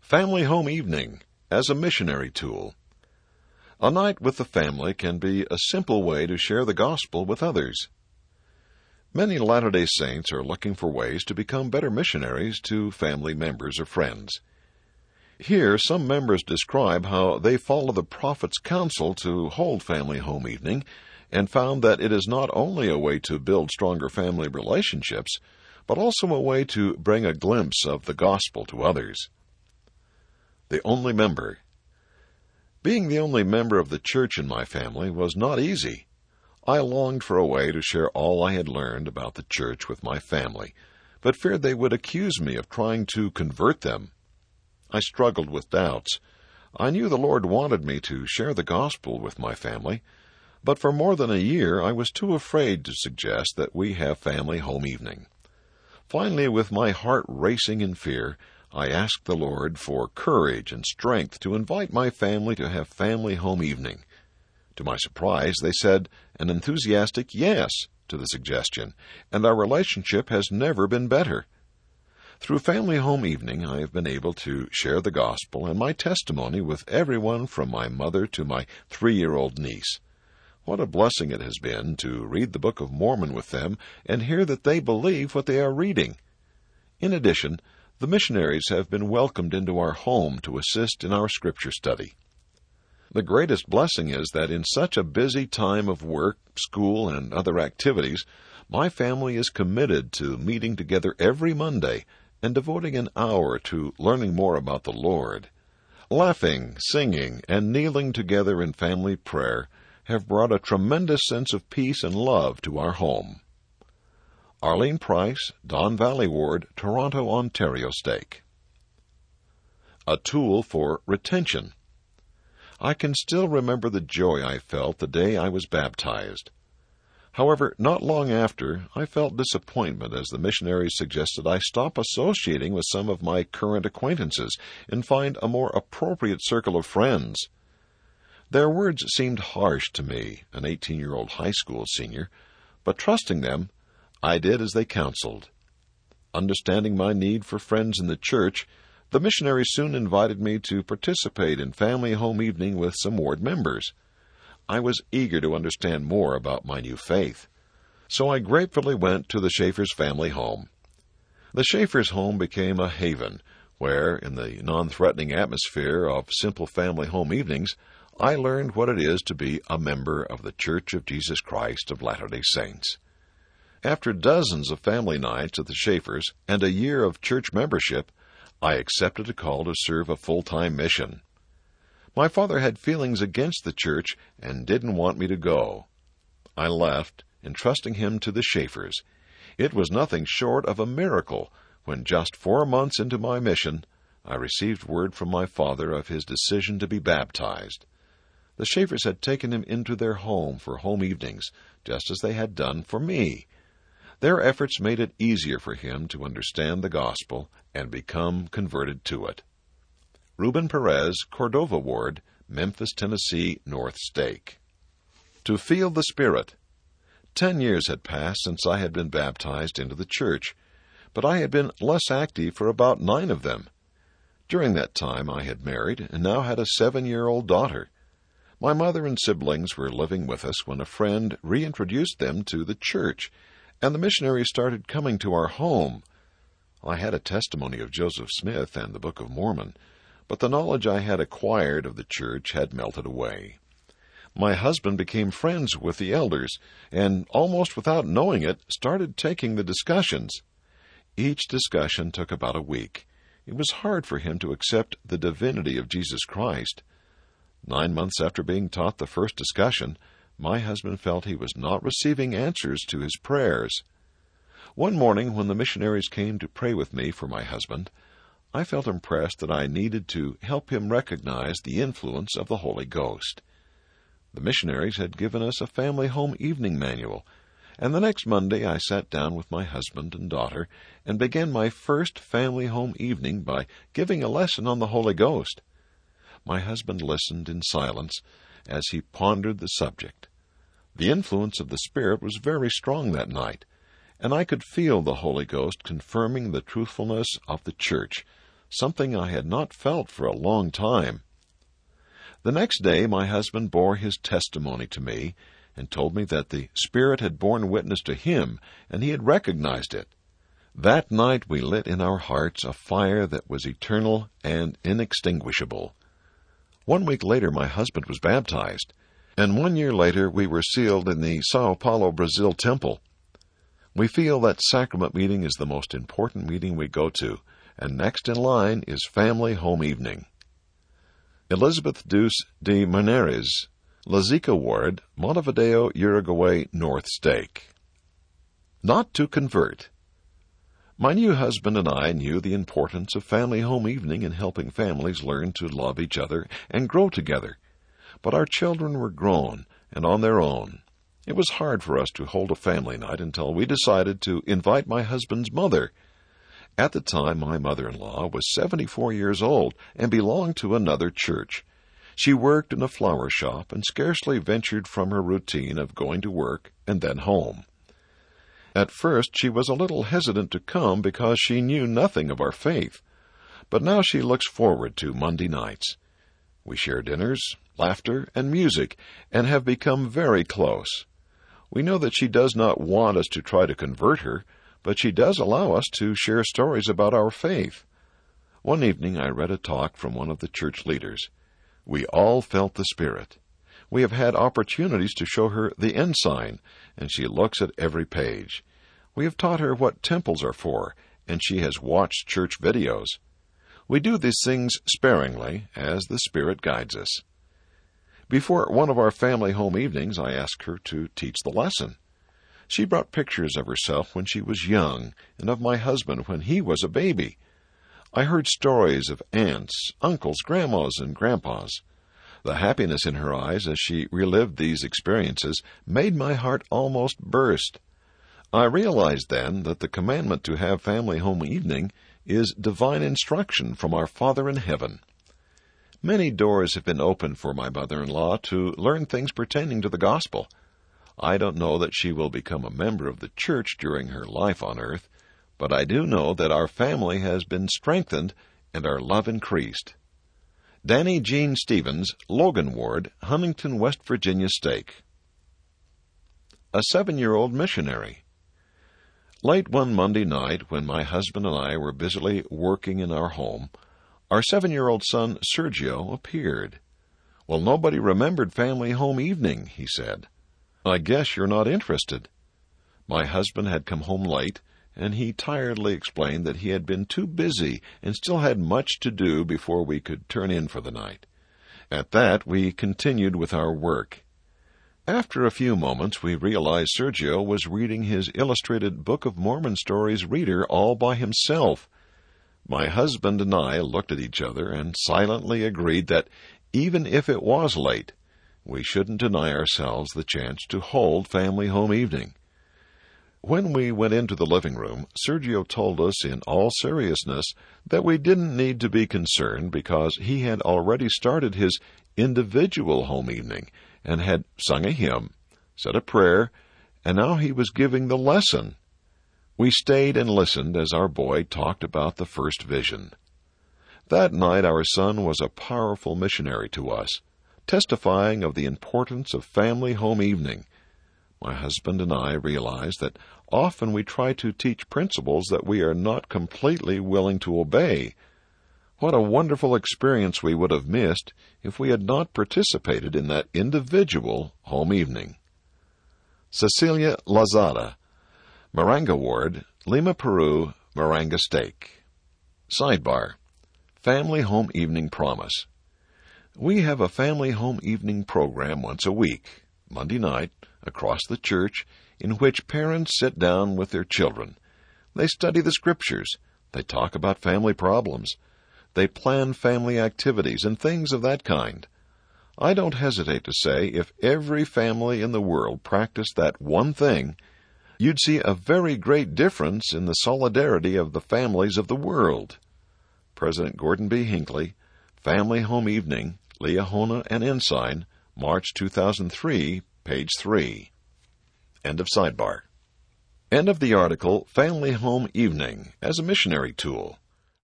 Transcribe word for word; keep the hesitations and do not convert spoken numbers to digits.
Family Home Evening as a missionary tool. A night with the family can be a simple way to share the gospel with others. Many Latter-day Saints are looking for ways to become better missionaries to family members or friends. Here, some members describe how they follow the prophet's counsel to hold Family Home Evening and found that it is not only a way to build stronger family relationships, but also a way to bring a glimpse of the gospel to others. The only member. Being the only member of the church in my family was not easy. I longed for a way to share all I had learned about the church with my family, but feared they would accuse me of trying to convert them. I struggled with doubts. I knew the Lord wanted me to share the gospel with my family, but for more than a year I was too afraid to suggest that we have Family Home Evening. Finally, with my heart racing in fear, I asked the Lord for courage and strength to invite my family to have Family Home Evening. To my surprise, they said an enthusiastic yes to the suggestion, and our relationship has never been better. Through Family Home Evening, I have been able to share the gospel and my testimony with everyone from my mother to my three-year-old niece. What a blessing it has been to read the Book of Mormon with them and hear that they believe what they are reading. In addition, the missionaries have been welcomed into our home to assist in our scripture study. The greatest blessing is that in such a busy time of work, school, and other activities, my family is committed to meeting together every Monday and devoting an hour to learning more about the Lord. Laughing, singing, and kneeling together in family prayer have brought a tremendous sense of peace and love to our home. Arlene Price, Don Valley Ward, Toronto, Ontario Stake. A tool for retention. I can still remember the joy I felt the day I was baptized. However, not long after, I felt disappointment as the missionaries suggested I stop associating with some of my current acquaintances and find a more appropriate circle of friends. Their words seemed harsh to me, an eighteen-year-old high school senior, but trusting them, I did as they counseled. Understanding my need for friends in the church, the missionaries soon invited me to participate in Family Home Evening with some ward members. I was eager to understand more about my new faith, so I gratefully went to the Schaefer's family home. The Schaefer's home became a haven where, in the non-threatening atmosphere of simple family home evenings, I learned what it is to be a member of the Church of Jesus Christ of Latter-day Saints. After dozens of family nights at the Schaefer's and a year of church membership, I accepted a call to serve a full-time mission. My father had feelings against the church and didn't want me to go. I left, entrusting him to the Schaefer's. It was nothing short of a miracle when just four months into my mission, I received word from my father of his decision to be baptized. The Schaefer's had taken him into their home for home evenings, just as they had done for me. Their efforts made it easier for him to understand the gospel and become converted to it. Ruben Perez, Cordova Ward, Memphis, Tennessee, North Stake. To feel the Spirit. Ten years had passed since I had been baptized into the church, but I had been less active for about nine of them. During that time I had married and now had a seven-year-old daughter. My mother and siblings were living with us when a friend reintroduced them to the church, and the missionaries started coming to our home. I had a testimony of Joseph Smith and the Book of Mormon, but the knowledge I had acquired of the church had melted away. My husband became friends with the elders, and almost without knowing it, started taking the discussions. Each discussion took about a week. It was hard for him to accept the divinity of Jesus Christ. Nine months after being taught the first discussion, my husband felt he was not receiving answers to his prayers. One morning, when the missionaries came to pray with me for my husband, I felt impressed that I needed to help him recognize the influence of the Holy Ghost. The missionaries had given us a Family Home Evening manual, and the next Monday I sat down with my husband and daughter and began my first Family Home Evening by giving a lesson on the Holy Ghost. My husband listened in silence as he pondered the subject. The influence of the Spirit was very strong that night, and I could feel the Holy Ghost confirming the truthfulness of the church, something I had not felt for a long time. The next day my husband bore his testimony to me and told me that the Spirit had borne witness to him, and he had recognized it. That night we lit in our hearts a fire that was eternal and inextinguishable. One week later my husband was baptized, and one year later we were sealed in the Sao Paulo, Brazil temple. We feel that sacrament meeting is the most important meeting we go to, and next in line is Family Home Evening. Elizabeth Deuce de Maneres, Lazica Ward, Montevideo, Uruguay, North Stake. Not to convert. My new husband and I knew the importance of Family Home Evening in helping families learn to love each other and grow together. But our children were grown and on their own. It was hard for us to hold a family night until we decided to invite my husband's mother. At the time, my mother-in-law was seventy-four years old and belonged to another church. She worked in a flower shop and scarcely ventured from her routine of going to work and then home. At first, she was a little hesitant to come because she knew nothing of our faith, but now she looks forward to Monday nights. We share dinners, laughter, and music, and have become very close. We know that she does not want us to try to convert her, but she does allow us to share stories about our faith. One evening I read a talk from one of the church leaders. We all felt the Spirit. We have had opportunities to show her the ensign, and she looks at every page. We have taught her what temples are for, and she has watched church videos. We do these things sparingly, as the Spirit guides us. Before one of our family home evenings, I asked her to teach the lesson. She brought pictures of herself when she was young, and of my husband when he was a baby. I heard stories of aunts, uncles, grandmas, and grandpas. The happiness in her eyes as she relived these experiences made my heart almost burst. I realized then that the commandment to have family home evening is divine instruction from our Father in heaven. Many doors have been opened for my mother-in-law to learn things pertaining to the gospel. I don't know that she will become a member of the church during her life on earth, but I do know that our family has been strengthened and our love increased. Danny Jean Stevens, Logan Ward, Huntington, West Virginia Stake. A seven-year-old missionary. Late one Monday night, when my husband and I were busily working in our home, our seven-year-old son, Sergio, appeared. "Well, nobody remembered Family Home Evening," he said. "I guess you're not interested." My husband had come home late, and he tiredly explained that he had been too busy and still had much to do before we could turn in for the night. At that, we continued with our work. After a few moments, we realized Sergio was reading his illustrated Book of Mormon stories reader all by himself. My husband and I looked at each other and silently agreed that even if it was late, we shouldn't deny ourselves the chance to hold Family Home Evening. When we went into the living room, Sergio told us in all seriousness that we didn't need to be concerned because he had already started his individual home evening and had sung a hymn, said a prayer, and now he was giving the lesson. We stayed and listened as our boy talked about the first vision. That night our son was a powerful missionary to us, testifying of the importance of Family Home Evening. My husband and I realized that often we try to teach principles that we are not completely willing to obey. What a wonderful experience we would have missed if we had not participated in that individual home evening. Cecilia Lazada, Maranga Ward, Lima, Peru, Maranga Stake. Sidebar: Family Home Evening Promise. We have a Family Home Evening program once a week, Monday night, across the church, in which parents sit down with their children. They study the Scriptures. They talk about family problems. They plan family activities and things of that kind. I don't hesitate to say if every family in the world practiced that one thing, you'd see a very great difference in the solidarity of the families of the world. President Gordon B. Hinckley, Family Home Evening, Liahona and Ensign, March two thousand three, page three. End of sidebar. End of the article, Family Home Evening as a Missionary Tool.